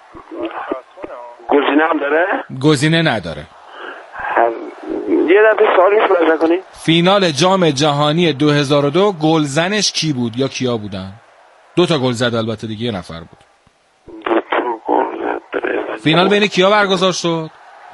گزینه هم داره؟ گزینه نداره. یه دفعه سوال میشه بازه کنی؟ فینال جام جهانی 2002 گلزنش کی بود یا کیا بودن؟ 2 تا گل زد البته دیگه، یه نفر بود. 2 تا گل زد. فینال بین کیا برگزار شد؟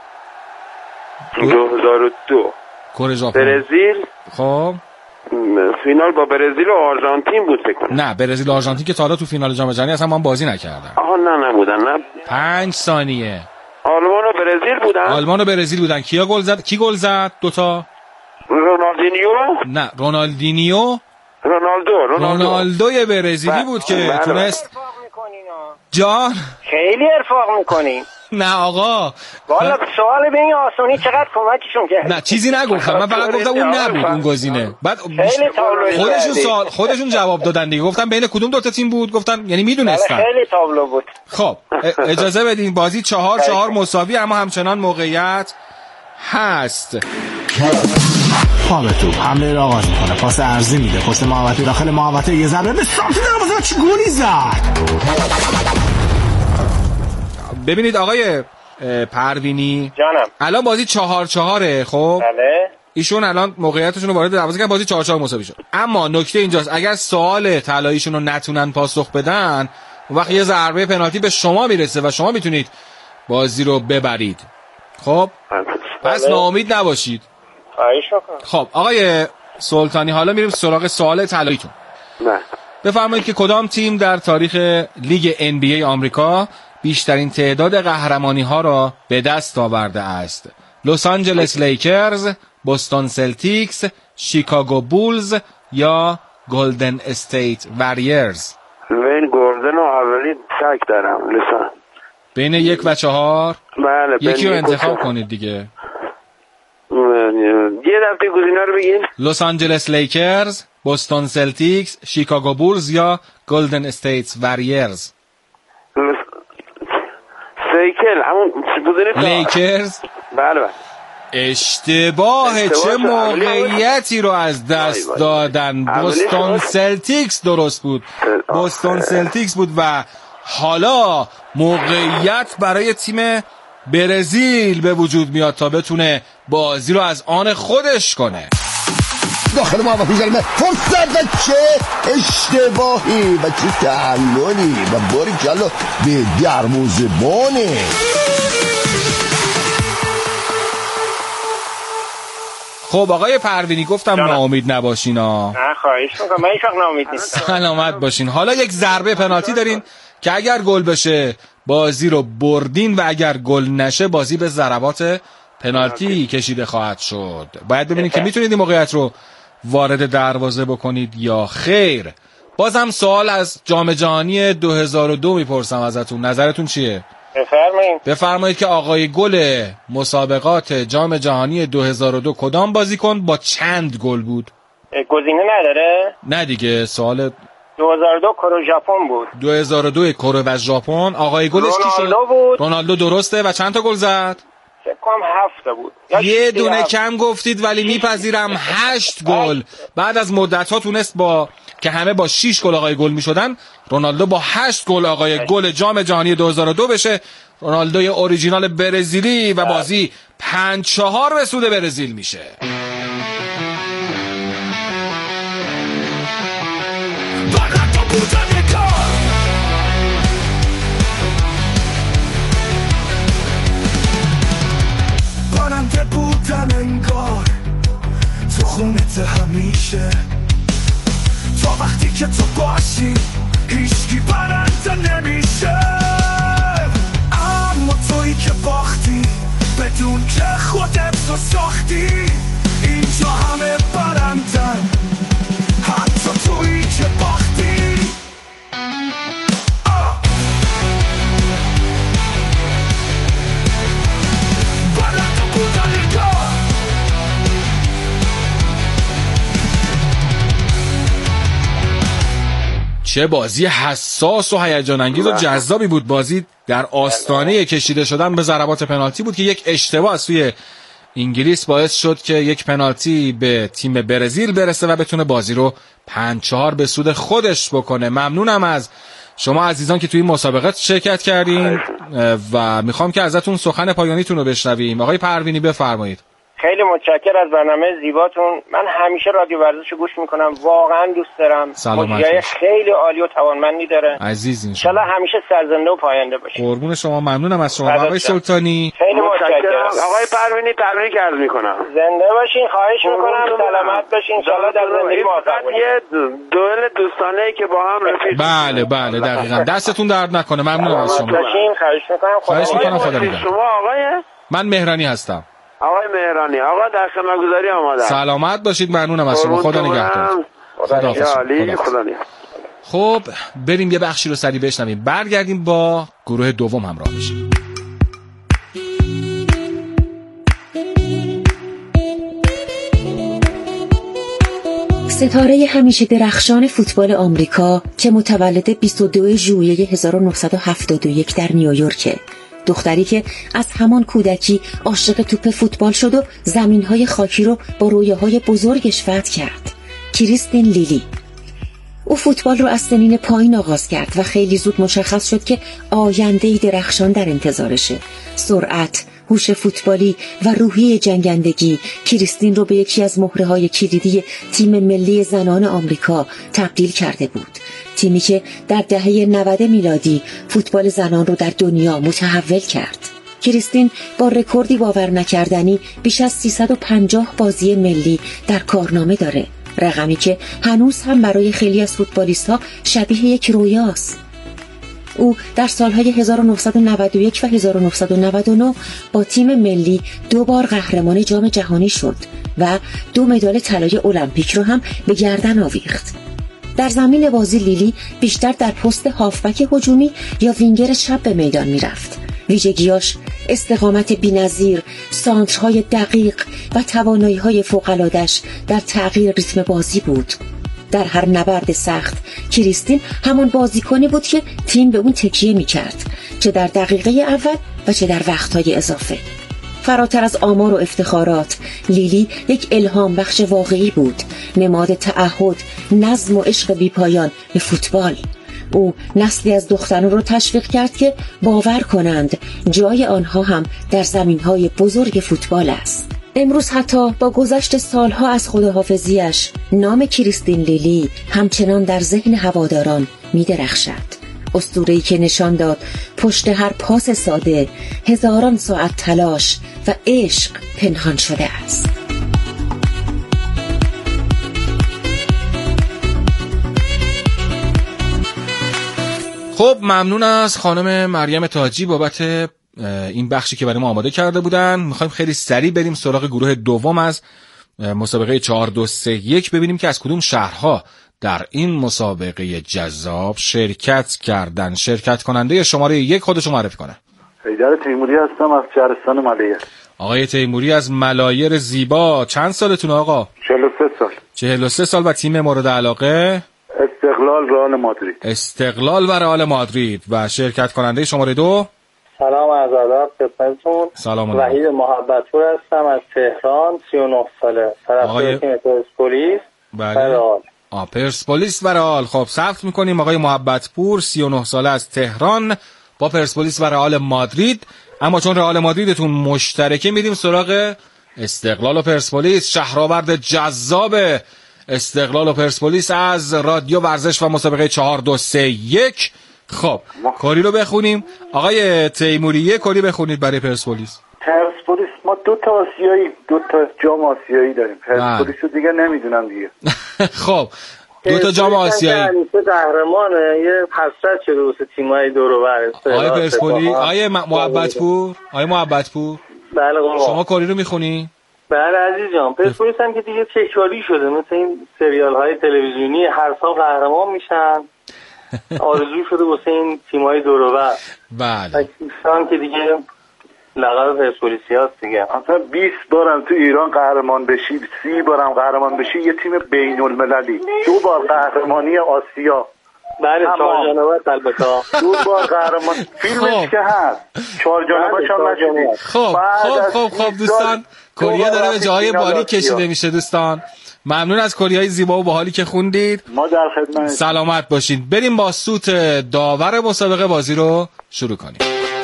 2002 کره ژاپن. برزیل. خب فینال با برزیل و آرژانتین بود فکر کنم. نه، برزیل و آرژانتین که تا حالا تو فینال جام جهانی اصلا من بازی نکردم. آها نه نبودن. نه 5 ثانیه. آلمان و برزیل بودن. آلمان و برزیل بودن. کیا گل زد؟ کی گل زد؟ 2 تا. رونالدینیو. نه، رونالدینیو. رونالدوی برزیلی بود که تونست. جان خیلی ارفاق میکنین. نه آقا، والا سوال به این آسونی چقدر کمکشون کرد. نه چیزی نگفتم، من فقط گفتم اون نبود اون گزینه. بعد خودشون جواب دادن دیگه. گفتم بین کدوم 2 تا تیم بود، گفتن یعنی میدونستن. خیلی تابلو بود. خب اجازه بدین بازی 4-4 مساوی، اما همچنان موقعیت هست. خواب توپ حمله را آغاز میکنه، پاس عرضی میده، پشت محوطه داخل محوطه، یه ضربه به سمت دروازه، چه گلی زد. ببینید آقای پروینی جانم، الان بازی 4-4. خب بله، ایشون الان موقعیتشون رو وارد دروازه کردن، بازی 4-4 مساوی شد. اما نکته اینجاست اگر سوال طلاییشون رو نتونن پاسخ بدن، اون وقت یه ضربه پنالتی به شما میرسه و شما میتونید بازی رو ببرید. خب پس ناامید نباشید. خب آقای سلطانی، حالا میریم سراغ سوال طلاییتون. نه بفرمایید که کدام تیم در تاریخ لیگ NBA آمریکا بیشترین تعداد قهرمانی ها را به دست آورده است؟ لس آنجلس لیکرز، بوستون سلتیکس، شیکاگو بولز یا گلدن استیت واریرز؟ بین گلدن و اولی شک دارم. لسان بین 1 و 4. بله، یکی رو انتخاب کنید دیگه. یه دفعه گزینه رو بگین. لس آنجلس لیکرز، بوستون سلتیکس، شیکاگو بولز یا گلدن استیت واریرز؟ سیکل همون گزینه لیکرز. بله بله. اشتباه. چه موقعیتی رو از دست دادن. بوستون سلتیکس درست بود. بوستون سلتیکس بود و حالا موقعیت برای تیم برزیل به وجود میاد تا بتونه بازی رو از آن خودش کنه. داخل محوطه ضربه فرصت و چه اشتباهی و چه تعللی و باریکلا به دروازه‌بانه. خب آقای پروینی گفتم ناامید نباشین ها. نه خواهش میکنم، من هیچ وقت ناامید نیستم. سلامت باشین. حالا یک ضربه پنالتی دارین که اگر گل بشه بازی رو بردین و اگر گل نشه بازی به ضربات پنالتی کشیده خواهد شد. باید ببینید که میتونید این موقعیت رو وارد دروازه بکنید یا خیر. بازم سوال از جام جهانی 2002 میپرسم ازتون، نظرتون چیه؟ بفرمایید که آقای گل مسابقات جام جهانی 2002 کدام بازیکن با چند گل بود؟ گزینه نداره؟ نه دیگه، سوال 2002 کره ژاپن بود. 2002 کره و ژاپن. آقای گلش کی شد؟ رونالدو درسته. و چند تا گل زد؟ فکر کنم 7 بود. یه دونه کم گفتید ولی میپذیرم 8 گل. بعد از مدت ها تونست با که همه با 6 گل آقای گل میشدن، رونالدو با 8 گل آقای گل جام جهانی 2002 بشه. رونالدوی اوریجینال برزیلی و بازی 5-4 به سود برزیل میشه. برنده بودن انگار تو خونت همیشه، تا وقتی که تو باشی هیچکی برنده نمیشه. اما تویی که باختی بدون که خودت رو ساختی. اینجا همه برندن، حتی تویی که باختی. چه بازی حساس و هیجان انگیز و جذابی بود. بازی در آستانه کشیده شدن به ضربات پنالتی بود که یک اشتباه از سوی انگلیس باعث شد که یک پنالتی به تیم برزیل برسه و بتونه بازی رو 5-4 به سود خودش بکنه. ممنونم از شما عزیزان که توی این مسابقه شرکت کردین و میخوام که ازتون سخن پایانیتون رو بشنویم. آقای پروینی بفرمایید. خیلی متشکرم از برنامه زیباتون. من همیشه رادیو ورزش رو گوش میکنم، واقعا دوست دارم. مجریای خیلی عالی و توانمندی داره. عزیز انشالله همیشه سرزنده و پاینده باشه. قربون شما، ممنونم از شما آقای سلطانی. خیلی متشکرم. آقای پروینی تبریک عرض میکنم. زنده باشین، خواهش میکنم، سلامت باشین، انشالله در زندگی موفق باشین. یه دوئل دوستانه ای که با هم رفیق. بله دقیقاً. دستتون درد نکنه. ممنونم از شما. خواهش میکنم خدا نگهدار. شما آقای؟ من مهرانی هستم. آقای مهرانی، آقا در خدمتگزاری آمادم. سلامت باشید، ممنونم از شما. خدا نگهدار. خدا نگهدار. خب بریم یه بخشی رو سریع بشنویم، برگردیم با گروه دوم همراه بشیم. ستاره همیشه درخشان فوتبال آمریکا که متولد 22 ژوئیه 1971 در نیویورک، دختری که از همان کودکی عاشق توپ فوتبال شد و زمین‌های خاکی رو با رویاهای بزرگش فتح کرد. کریستین لیلی. او فوتبال رو از سنین پایین آغاز کرد و خیلی زود مشخص شد که آینده‌ای درخشان در انتظارشه. سرعت، هوش فوتبالی و روحیه جنگندگی کریستین رو به یکی از مهره‌های کلیدی تیم ملی زنان آمریکا تبدیل کرده بود. تیمی که در دهه 90 میلادی فوتبال زنان رو در دنیا متحول کرد. کریستین با رکوردی باور نکردنی بیش از 350 بازی ملی در کارنامه داره، رقمی که هنوز هم برای خیلی از فوتبالیست‌ها شبیه یک رویاست. او در سالهای 1991 و 1999 با تیم ملی 2 بار قهرمان جام جهانی شد و 2 مدال طلای المپیک رو هم به گردن آویخت. در زمین بازی لیلی بیشتر در پست هافبک هجومی یا وینگر چپ به میدان میرفت. ویژگیاش استقامت بی‌نظیر، سانترهای دقیق و توانایی‌های فوق‌العاده‌اش در تغییر ریتم بازی بود. در هر نبرد سخت کریستین همان بازیکنی بود که تیم به اون تکیه می‌کرد، چه در دقیقه اول و چه در وقت‌های اضافه. فراتر از آمار و افتخارات، لیلی یک الهام بخش واقعی بود، نماد تعهد، نظم و عشق بی‌پایان به فوتبال. او نسلی از دختران رو تشویق کرد که باور کنند جای آنها هم در زمین‌های بزرگ فوتبال است. امروز حتی با گذشت سالها از خداحافظیش، نام کریستین لیلی همچنان در ذهن هواداران می‌درخشد. اسطوره‌ای که نشان داد پشت هر پاس ساده هزاران ساعت تلاش و عشق پنهان شده است. خب ممنون از خانم مریم تاجی بابت این بخشی که برای ما آماده کرده بودن. میخوایم خیلی سریع بریم سراغ گروه دوم از مسابقه 4-2-3-1 ببینیم که از کدوم شهرها در این مسابقه جذاب شرکت کردن. شرکت کننده شماره 1 خودشو معرفی کنه. حیدر تیموری هستم از شهرستان ملایر. آقای تیموری از ملایر زیبا، چند سالتونه آقا؟ 43 سال. 43 سال و تیم مورد علاقه؟ استقلال رئال مادرید. استقلال و رئال مادرید. و شرکت کننده شماره 2؟ سلام عرض ادب خدمتتون. سلام. وحید محبت‌پور هستم از تهران، 39 ساله. طرفدار تیم پرسپولیس و رئال. پرسپولیس و رئال. خب ثبت می‌کنیم آقای محبت‌پور 39 ساله از تهران با پرسپولیس و رئال مادرید. اما چون رئال مادریدتون مشترکه میریم سراغ استقلال و پرسپولیس. شهرآورد جذاب استقلال و پرسپولیس از رادیو ورزش و مسابقه 4-2-3-1. خب کاری رو بخونیم آقای تیموری، کاری بخونید برای پرسپولیس. پرسپولیس ما 2 تا جام آسیایی داریم. پرسپولیس رو دیگه نمیدونم دیگه. خب 2 تا جام آسیایی. همیشه قهرمانه، یه حسرت شده واسه تیم‌های دور و بر. آقای پرسپولیس، آقای محبت‌پور، آقای محبت‌پور. بله قربان. شما کاری رو میخونی؟ بله عزیز جان. پرسپولیس هم که دیگه تکراری شده، مثل این سریال‌های تلویزیونی هر سال قهرمان میشن. آرزو شده واسه این تیم‌های دور و بر. بله. هم که دیگه لقب پرسپولیسیاست دیگه. اصلا 20 بارم تو ایران قهرمان بشی، 30 بارم قهرمان بشی، یه تیم بین‌المللی، 2 بار قهرمانی آسیا. بله 4 جانبه البته. 2 بار قهرمان فیلمش که هست. 4 جانبه‌ش هم نشدید. خب دوستان، کره داره به جای باریک کشیده میشه دوستان. ممنون از کلیهای زیبا و باحالی که خوندید. ما در خدمت. سلامت باشین. بریم با سوت داور مسابقه بازی رو شروع کنیم.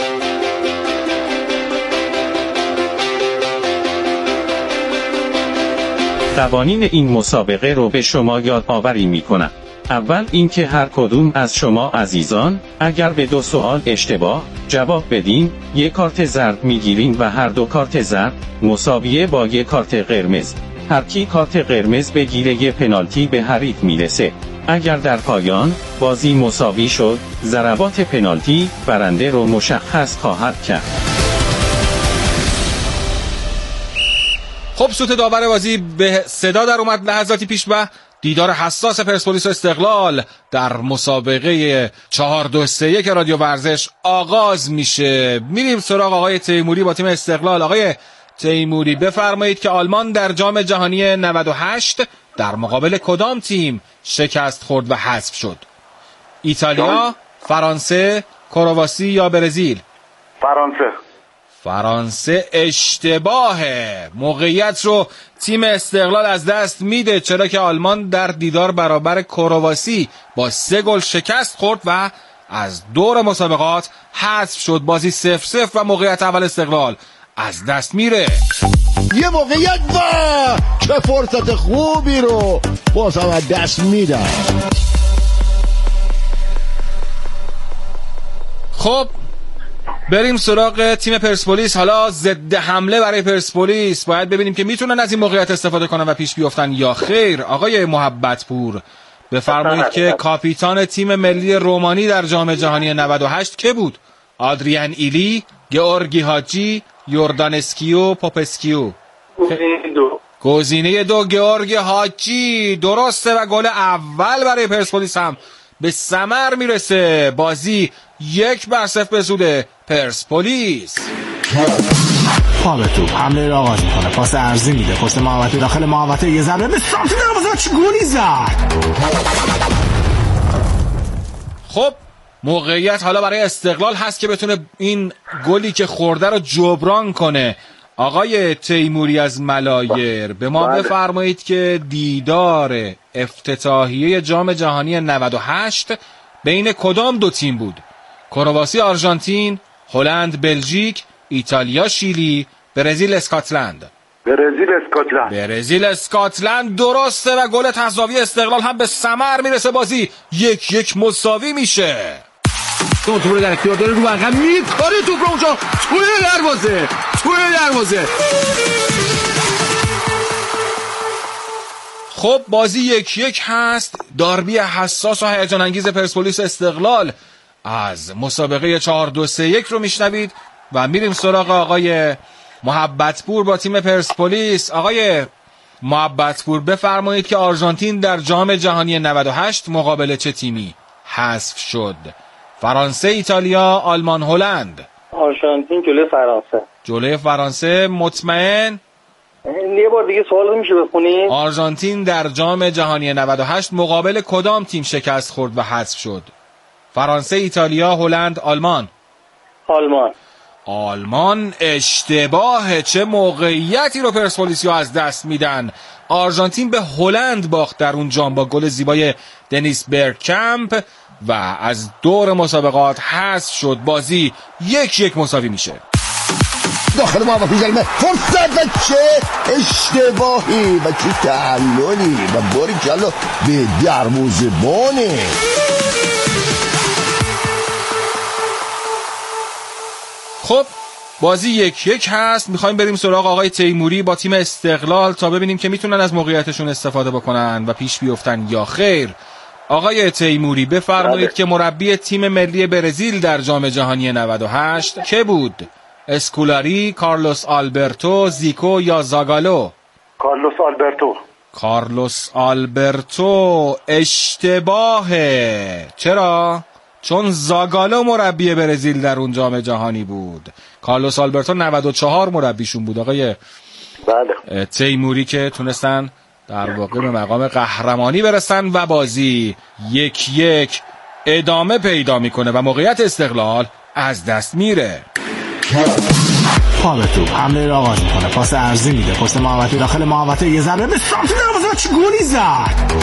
قوانین این مسابقه رو به شما یادآوری می‌کنم. اول اینکه هر کدوم از شما عزیزان اگر به 2 سوال اشتباه جواب بدین 1 کارت زرد میگیرین و هر 2 کارت زرد مساویه با 1 کارت قرمز. هر کی کارت قرمز بگیره 1 پنالتی به حریف میرسه. اگر در پایان بازی مساوی شد ضربات پنالتی برنده رو مشخص خواهد کرد. خب سوت داور بازی به صدا در اومد. لحظاتی پیش به دیدار حساس پرسپولیس و استقلال در مسابقه 4-2-3-1 رادیو ورزش آغاز میشه. میریم سراغ آقای تیموری با تیم استقلال. آقای تیموری بفرمایید که آلمان در جام جهانی 98 در مقابل کدام تیم شکست خورد و حذف شد؟ ایتالیا، فرانسه، کرواسی یا برزیل؟ فرانسه اشتباهه. موقعیت رو تیم استقلال از دست میده چرا که آلمان در دیدار برابر کرواسی با 3 گل شکست خورد و از دور مسابقات حذف شد. بازی 0-0 و موقعیت اول استقلال از دست میره. یه موقعیت و چه فرصت خوبی رو باز هم از دست میدن. خب بریم سراغ تیم پرسپولیس. حالا ضد حمله برای پرسپولیس باید ببینیم که میتونن از این موقعیت استفاده کنن و پیش بیافتن یا خیر. آقای محبت پور بفرمایید که کاپیتان تیم ملی رومانی در جام جهانی 98 که بود؟ آدریان ایلی، گئورگی هاجی، یوردانسکیو، پوپسکیو؟ گزینه 2 گئورگی هاجی درسته و گل اول برای پرسپولیس هم به ثمر میرسه. بازی 1-0 به سود پرسپولیس. پا به توپ حمله را آغاز میکنه، پاس عرضی میده، پشت محوطه داخل محوطه یه ضربه به سمت دروازه. چه گلی زد! خب موقعیت حالا برای استقلال هست که بتونه این گلی که خورده رو جبران کنه. آقای تیموری از ملایر به ما بفرمایید که دیدار افتتاحیه جام جهانی 98 بین کدام 2 تیم بود؟ کرواسی آرژانتین، هلند بلژیک، ایتالیا شیلی، برزیل اسکاتلند؟ برزیل اسکاتلند درسته و گل تساوی استقلال هم به ثمر میرسه. بازی 1-1 مساوی میشه. توپ رو در اختیار داره، رو برقم میکاره توپ رو اونجا توی دروازه. خب بازی 1-1 هست. داربی حساس و هیجان انگیز پرسپولیس استقلال از مسابقه 4-2-3-1 رو میشنوید و میریم سراغ آقای محبتپور با تیم پرسپولیس. آقای محبتپور بفرمایید که آرژانتین در جام جهانی 98 مقابل چه تیمی حذف شد؟ فرانسه، ایتالیا، آلمان، هلند؟ آرژانتین جلوی فرانسه. مطمئن؟ یه بار دیگه سوال رو میشه بخونید؟ آرژانتین در جام جهانی 98 مقابل کدام تیم شکست خورد و حذف شد؟ فرانسه، ایتالیا، هلند، آلمان؟ آلمان اشتباهه. چه موقعیتی رو پرسپولیسیا از دست میدن. آرژانتین به هلند باخت در اون جام با گل زیبای دنیس برکمپ و از دور مسابقات حذف شد. بازی 1-1 مساوی میشه. داخل محوطه ضربه فرصت و چه اشتباهی و چه تعللی و باری کلا به دروازه‌بان. خب بازی 1-1 هست. میخوایم بریم سراغ آقای تیموری با تیم استقلال تا ببینیم که میتونن از موقعیتشون استفاده بکنن و پیش بیفتن یا خیر. آقای تیموری بفرمایید که مربی تیم ملی برزیل در جام جهانی 98 که بود؟ اسکولاری، کارلوس آلبرتو، زیکو یا زاگالو؟ کارلوس آلبرتو اشتباهه. چرا؟ چون زاگالو مربی برزیل در اون جام جهانی بود. کارلوس آلبرتو 94 مربیشون بود. آقای تیموری که تونستن در واقع به مقام قهرمانی برسن و بازی 1-1 ادامه پیدا میکنه و موقعیت استقلال از دست میره. پا به توپ حمله را آغاز میکنه، پاس عرضی میده، پشت محوطه داخل محوطه یه ضربه به سمت دروازه، چه گلی زد.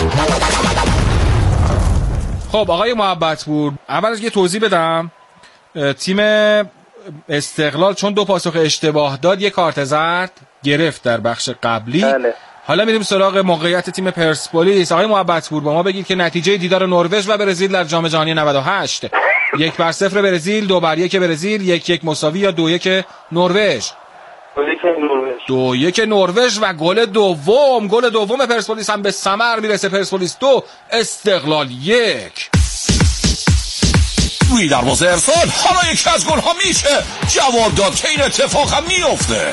خب آقای محبت‌پور، اول از یه توضیح بدم. تیم استقلال چون 2 پاسخ اشتباه داد یه کارت زرد گرفت در بخش قبلی. بله. حالا میریم سراغ موقعیت تیم پرسپولیس. آقای محبت‌پور با ما بگید که نتیجه دیدار نروژ و برزیل در جام جهانی 98 1-0 برزیل، 2-1 برزیل، 1-1 مساوی یا 2-1 نروژ. 2-1 نروژ و گل دوم پرسپولیس هم به ثمر میرسه. پرسپولیس 2 استقلال 1. روی دروازه ارسال، حالا یکی از گل ها میشه جواب داد که این اتفاق هم میفته.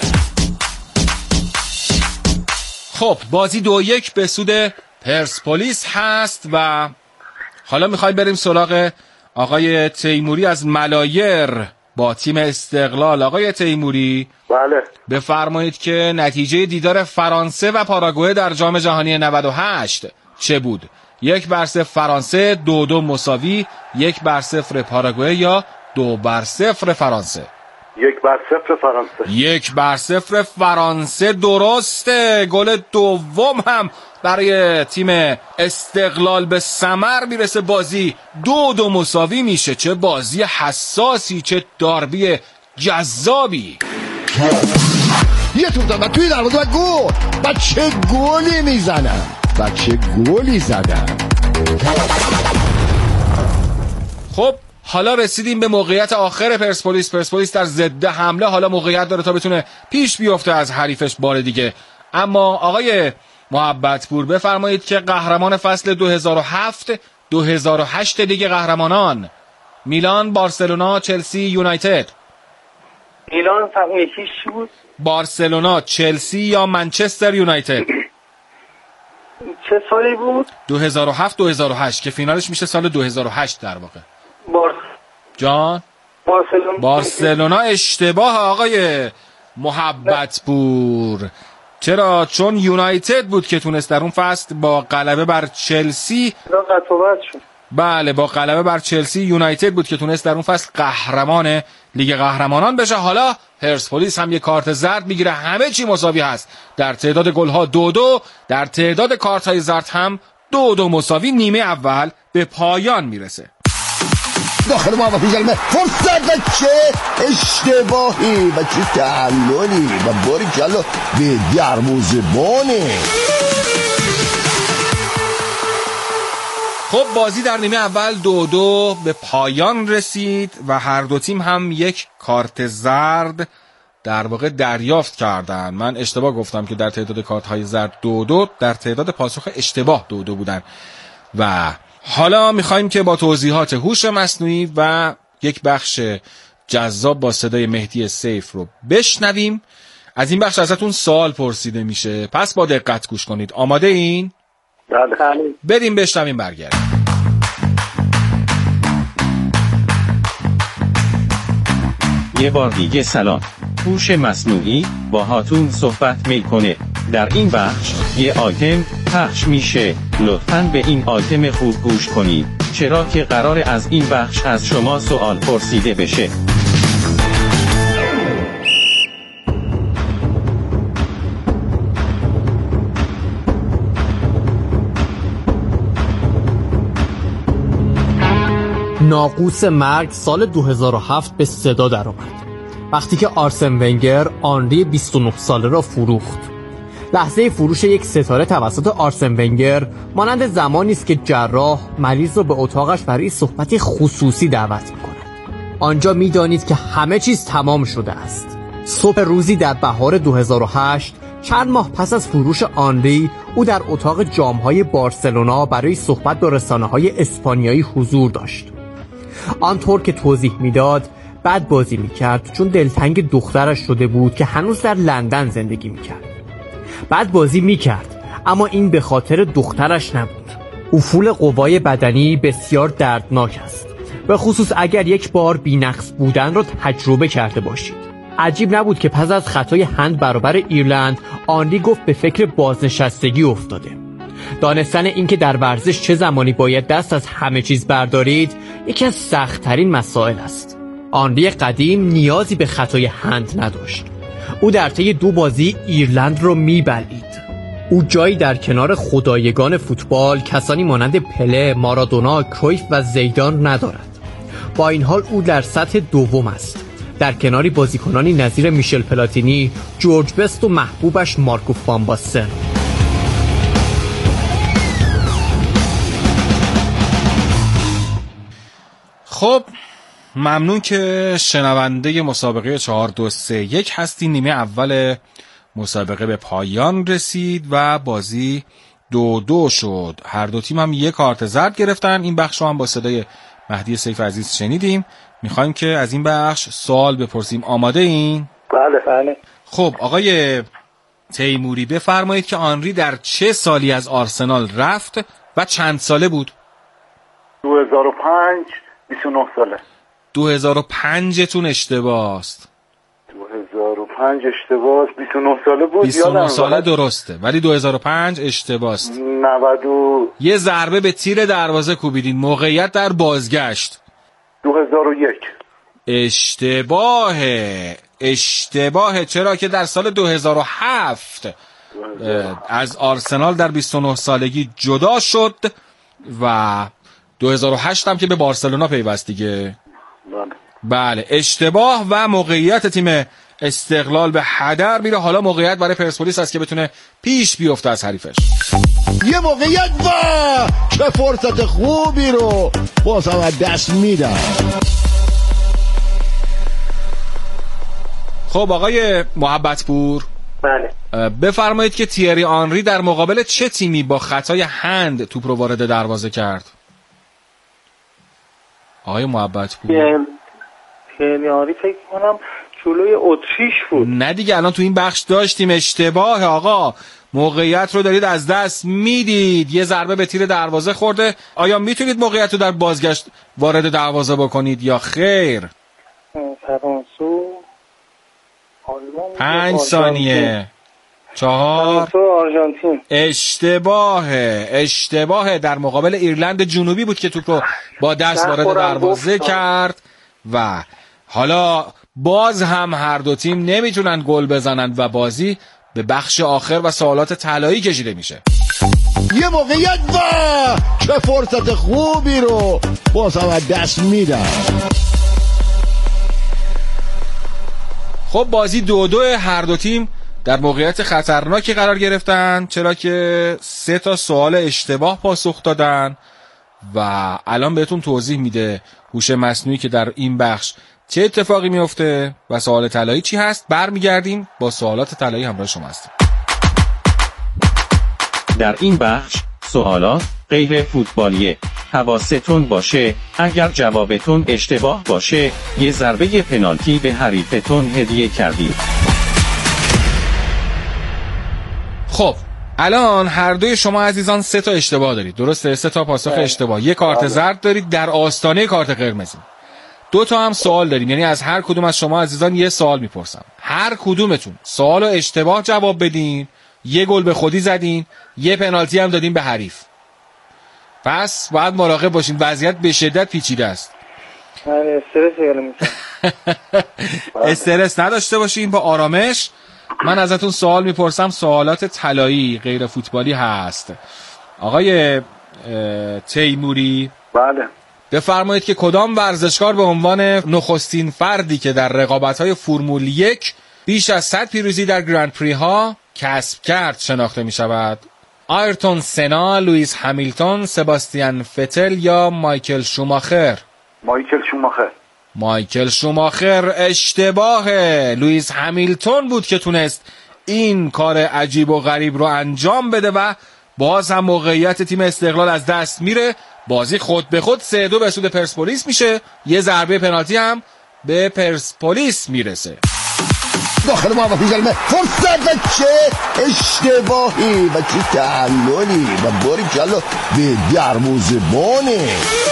خب بازی 2-1 به سود پرسپولیس هست و حالا میخوایم بریم سراغ آقای تیموری از ملایر با تیم استقلال. آقای تیموری، بله، بفرمایید که نتیجه دیدار فرانسه و پاراگوئه در جام جهانی 98 چه بود؟ 1-0 فرانسه، 2-2 مساوی، 1-0 پاراگوئه یا 2-0 فرانسه؟ 1-0 فرانسه. 1-0 فرانسه درسته. گل دوم هم برای تیم استقلال به ثمر میرسه. بازی 2-2 مساوی میشه. چه بازی حساسی، چه داربی جذابی. یه توپ دادن توی دروازه و گل. و چه گلی میزنن و چه گلی زدن. خب حالا رسیدیم به موقعیت آخر پرسپولیس. پرسپولیس در ضد حمله حالا موقعیت داره تا بتونه پیش بیفته از حریفش بار دیگه. اما آقای محبت‌پور بفرمایید که قهرمان فصل 2007-2008 لیگ قهرمانان، میلان، بارسلونا، چلسی، یونایتد. میلان فقط یکیش چی بود؟ بارسلونا، چلسی یا منچستر یونایتد. چه سالی بود؟ 2007-2008 که فینالش میشه سال 2008 در واقع. جان؟ بارسلونا اشتباه آقای محبت‌پور. چرا؟ چون یونایتد بود که تونست در اون فصل با غلبه بر چلسی، بله با غلبه بر چلسی یونایتد بود که تونست در اون فصل قهرمان لیگ قهرمانان بشه. حالا پرسپولیس هم یه کارت زرد میگیره. همه چی مساوی هست. در تعداد گل‌ها 2-2، در تعداد کارت‌های زرد هم 2-2 مساوی. نیمه اول به پایان میرسه. داخل محوطه جلمه فرصت و چه اشتباهی و چه تعللی و باری کلا به دروازه‌بانه. خب بازی در نیمه اول 2-2 به پایان رسید و هر دو تیم هم یک کارت زرد در واقع دریافت کردن. من اشتباه گفتم که در تعداد کارت‌های زرد 2-2، در تعداد پاسخ اشتباه 2-2 بودن. و حالا میخوایم که با توضیحات هوش مصنوعی و یک بخش جذاب با صدای مهدی سیف رو بشنویم. از این بخش ازتون سوال پرسیده میشه، پس با دقت گوش کنید. آماده این؟ بله. بریم بشنویم برگردیم. یه بار دیگه سلام. هوش مصنوعی با هاتون صحبت میکنه. در این بخش یه آیتم پخش میشه. لطفاً به این آیتم خوب گوش کنید، چرا که قرار از این بخش از شما سوال پرسیده بشه. ناقوس مرگ سال 2007 به صدا در آمد وقتی که آرسن ونگر آنری 29 ساله را فروخت. لحظه فروش یک ستاره توسط آرسن ونگر مانند زمانی است که جراح مریض را به اتاقش برای صحبت خصوصی دعوت می‌کند. آنجا می‌دانید که همه چیز تمام شده است. صبح روزی در بهار 2008 چند ماه پس از فروش آنری، او در اتاق جام‌های بارسلونا برای صحبت با رسانه‌های اسپانیایی حضور داشت. آنطور که توضیح میداد بد بازی میکرد چون دلتنگ دخترش شده بود که هنوز در لندن زندگی میکرد. بد بازی میکرد اما این به خاطر دخترش نبود. افول قوای بدنی بسیار دردناک است، به خصوص اگر یک بار بی‌نقص بودن را تجربه کرده باشید. عجیب نبود که پس از خطای هند برابر ایرلند آنری گفت به فکر بازنشستگی افتاده. دانستن اینکه در ورزش چه زمانی باید دست از همه چیز بردارید یکی از سخت‌ترین مسائل است. آنری قدیم نیازی به خطای هند نداشت. او در طی 2 بازی ایرلند رو میبلید. او جایی در کنار خدایگان فوتبال کسانی مانند پله، مارادونا، کرویف و زیدان ندارد. با این حال او در سطح دوم است، در کناری بازیکنانی نظیر میشل پلاتینی، جورج بست و محبوبش مارکو فان باستن. خب ممنون که شنونده مسابقه 4-2-3-1 هستی. نیمه اول مسابقه به پایان رسید و بازی 2-2 شد. هر دو تیم هم 1 کارت زرد گرفتن. این بخش رو هم با صدای مهدی سیف عزیز شنیدیم. میخوایم که از این بخش سوال بپرسیم. آماده این؟ بله. خب آقای تیموری بفرمایید که آنری در چه سالی از آرسنال رفت و چند ساله بود؟ 2005 29 ساله. 2005 تون اشتباه است. 2005 اشتباه 29 ساله بود. 29 ساله درسته ولی 2005 اشتباه است. 90 یه ضربه به تیر دروازه کوبیدین. موقعیت در بازگشت 2001. اشتباهه چرا که در سال 2007 از آرسنال در 29 سالگی جدا شد و 2008 هم که به بارسلونا پیوست دیگه. بله اشتباه و موقعیت تیم استقلال به هدر میره. حالا موقعیت برای پرسپولیس است که بتونه پیش بیفته از حریفش. یه موقعیت و چه فرصت خوبی رو بازم از دست میدن. خب آقای محبتپور بله بفرمایید که تیری آنری در مقابل چه تیمی با خطای هند توپ رو وارد دروازه کرد؟ آقای محبتپور تیری آنری فکر کنم جلوی اتریش بود. نه دیگه الان تو این بخش داشتیم. اشتباه آقا. موقعیت رو دارید از دست میدید. یه ضربه به تیر دروازه خورده. آیا میتونید موقعیت رو در بازگشت وارد دروازه بکنید یا خیر؟ فرانسه 5 ثانیه 4 آرژانتین. اشتباه در مقابل ایرلند جنوبی بود که توپ رو با دست وارد دروازه کرد و حالا باز هم هر دو تیم نمیتونن گل بزنن و بازی به بخش آخر و سوالات طلایی کشیده میشه. یه موقعیت و چه فرصت خوبی رو بازم از دست میدن. خب بازی 2-2 هر دو تیم در موقعیت خطرناکی قرار گرفتن چرا که 3 تا سوال اشتباه پاسخ دادن و الان بهتون توضیح میده هوش مصنوعی که در این بخش چه اتفاقی میفته و سوال طلایی چی هست. برمیگردیم با سوالات طلایی همراه شما هستیم. در این بخش سوالات غیر فوتبالیه. حواستون باشه اگر جوابتون اشتباه باشه یه ضربه پنالتی به حریفتون هدیه کردید. خب الان هر دوی شما عزیزان 3 تا اشتباه دارید. درسته؟ 3 تا پاسخ اشتباه. 1 کارت زرد دارید در آستانه کارت قرمز. 2 تا هم سوال داریم، یعنی از هر کدوم از شما عزیزان 1 سوال میپرسم. هر کدومتون سوال و اشتباه جواب بدین 1 گل به خودی زدین، 1 پنالتی هم دادین به حریف. پس باید مراقب باشین، وضعیت به شدت پیچیده است. استرس نداشته باشین، با آرامش. من ازتون سوال میپرسم، سوالات طلایی غیر فوتبالی هست. آقای تیموری بله بفرمایید که کدام ورزشکار به عنوان نخستین فردی که در رقابت‌های فرمول 1 بیش از 100 پیروزی در گرند پری ها کسب کرد شناخته می شود؟ آیرتون سنا، لوئیس همیلتون، سباستیان فتل یا مایکل شوماخر؟ مایکل شوماخر اشتباهه. لوئیس همیلتون بود که تونست این کار عجیب و غریب رو انجام بده و باز هم موقعیت تیم استقلال از دست میره. بازی خود به خود 3-2 به سود پرسپولیس میشه. 1 ضربه پنالتی هم به پرسپولیس میرسه. داخل محوطه جریمه فرصت و چه اشتباهی و چه تعللی و باریکلا به دروازه‌بانه.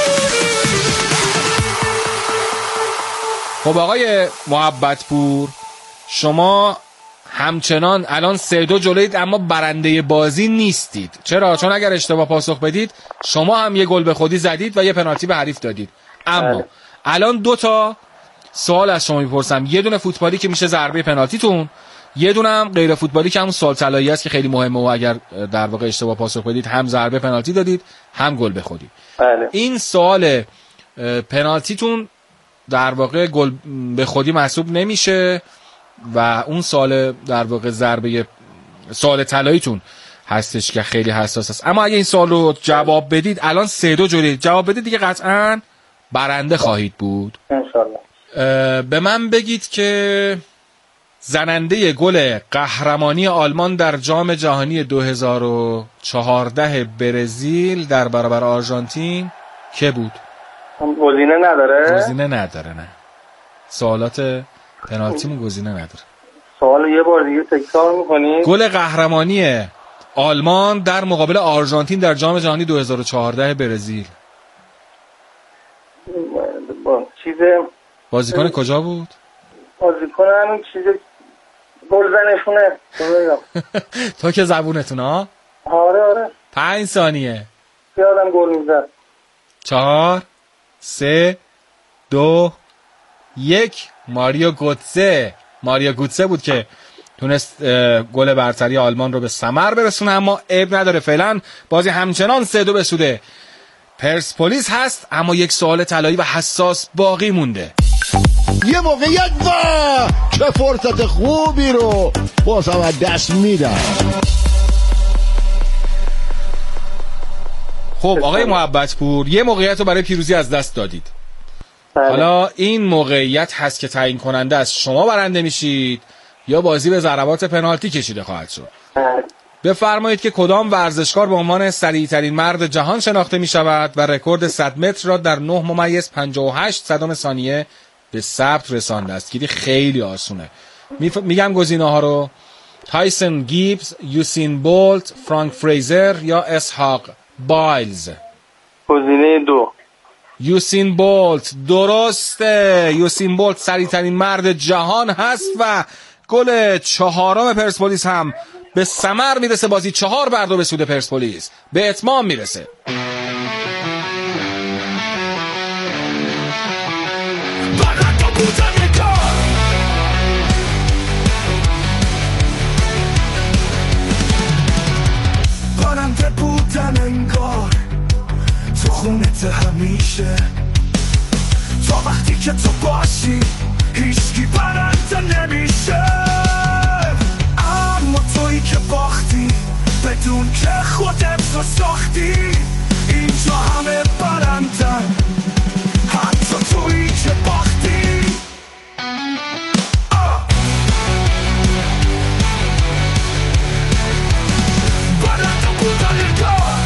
خب آقای محبتپور شما همچنان الان 3-2 جلوید اما برنده بازی نیستید. چرا؟ چون اگر اشتباه پاسخ بدید شما هم 1 گل به خودی زدید و 1 پنالتی به حریف دادید. اما الان 2 تا سوال از شما میپرسم، یه دونه فوتبالی که میشه ضربه پنالتیتون، یه دونه هم غیر فوتبالی که همون سال طلایی است که خیلی مهمه و اگر در واقع اشتباه پاسخ بدید هم ضربه پنالتی دادید هم گل بخورید. بله. این سوال پنالتیتون در واقع گل به خودی محسوب نمیشه و اون سال در واقع ضربه سال طلاییتون هستش که خیلی حساس است. اما اگه این سوال رو جواب بدید، الان 3-2 جلوید، جواب بدید دیگه قطعاً برنده خواهید بود. انشالله. به من بگید که زننده گل قهرمانی آلمان در جام جهانی 2014 برزیل در برابر آرژانتین که بود؟ گزینه نداره؟ گزینه نداره، نه. سوالات پنالتیمون گزینه نداره. سوال یه بار دیگه تکرار می‌کنید؟ گل قهرمانی آلمان در مقابل آرژانتین در جام جهانی 2014 برزیل. چیز بازیکن کجا بود؟ بازیکن همین چیز گلزنشونه. تو که زبونتون ها؟ آره 5 ثانیه. یادم گل میزد. 4 3 2 1 ماریو گوتسه بود که تونست گل برتری آلمان رو به ثمر برسونه، اما عیب نداره، فعلا بازی همچنان 3-2 به سود پرسپولیس هست، اما یک سوال طلایی و حساس باقی مونده. یه موقعیت و چه فرصت خوبی رو بازم از دست میدن. خب آقای محبت پور، یه موقعیت رو برای پیروزی از دست دادید. حالا این موقعیت هست که تعیین کننده است شما برنده میشید یا بازی به ضربات پنالتی کشیده خواهد شد. بفرمایید که کدام ورزشکار به عنوان سریع‌ترین مرد جهان شناخته می شود و رکورد 100 متر را در 9.58 ثانیه به ثبت رسانده است. گیری خیلی آسونه. میگم گزینه ها رو: تایسون گیبز، یوسین بولت، فرانک فریزر یا اسحاق بایلز. گزینه 2 یوسین بولت. درسته. یوسین بولت سریع‌ترین مرد جهان هست و گل 4 پرسپولیس هم به ثمر میرسه. بازی 4-2 به سود پرسپولیس به اتمام میرسه. برنده بودن انگار تو خونت همیشه، تا وقتی که تو باشی هیچکی برنده نمیشه. اما تویی که باختی بدون که خودت رو ساختی، اینجا همه برندن حتی تویی که باختی. برنده بودن انگار.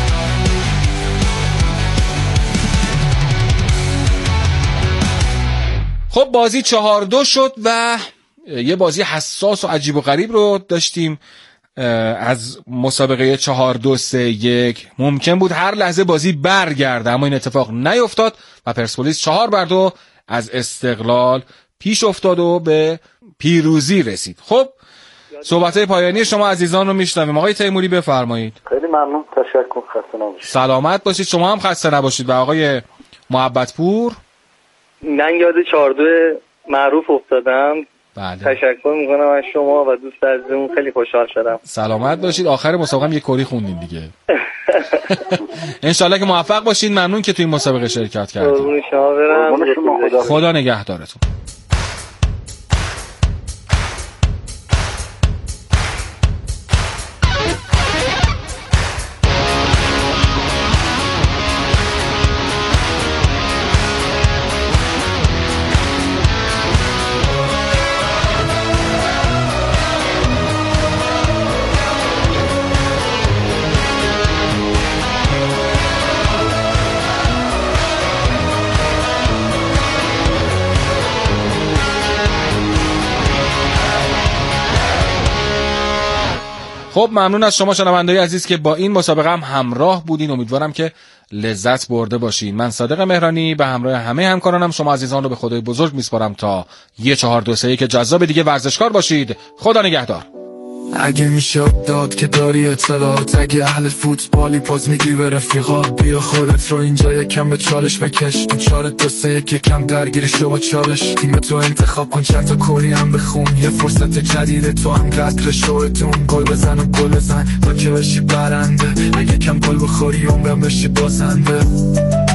خب بازی 4-2 شد و یه بازی حساس و عجیب و غریب رو داشتیم از مسابقه 4-2-3-1. ممکن بود هر لحظه بازی برگرده، اما این اتفاق نیفتاد و پرسپولیس 4-2 از استقلال پیش افتاد و به پیروزی رسید. خب صحبت‌های پایانی شما عزیزان رو میشنویم. آقای تیموری بفرمایید. خیلی ممنون، تشکر، خسته نباشید. سلامت باشید. شما هم خسته نباشید. و آقای محبت پور، من یاد 4-2 معروف افتادم. بله. تشکر میکنم از شما و دوست عزیزمون، خیلی خوشحال شدم. سلامت باشید. آخر مسابقه هم یه کری خوندین دیگه. انشالله که موفق باشید. ممنون که توی این مسابقه شرکت کردید. قربون شما برم. خدا نگهدارتون. خب ممنون از شما شنونده‌های عزیز که با این مسابقه هم همراه بودین. امیدوارم که لذت برده باشین. من صادق مهرانی به همراه همه همکارانم شما عزیزان رو به خدای بزرگ میسپارم تا 4-2-3-1 جذاب دیگه ورزشکار باشید. خدا نگهدار. اگه میشه داد که داری اطلاعات، اگه اهل فوتبالی پاز میگی به رفیقا، بیا خودت رو اینجا یکم به چالش بکش. تو 4-2-3-1 یکم درگیری شو با چالش. تیم تو انتخاب کن، چند تا کلی هم بخون، یه فرصت جدیده تو هم قدر شوتون. گل بزن و گل بزن تا که بشی برنده، اگه کم گل بخوری عمرم بشی بازنده.